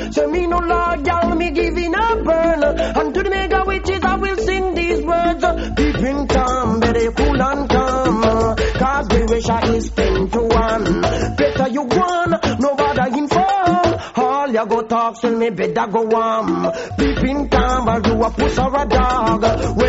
So me no loyal, me giving a burn. And to the mega witches I will sing these words. Peeping Tom, better cool and calm. Cause we wish I is 10 to 1. Better you one, nobody inform. All you go talk, tell me better go on. Peeping Tom, but you a puss or a dog.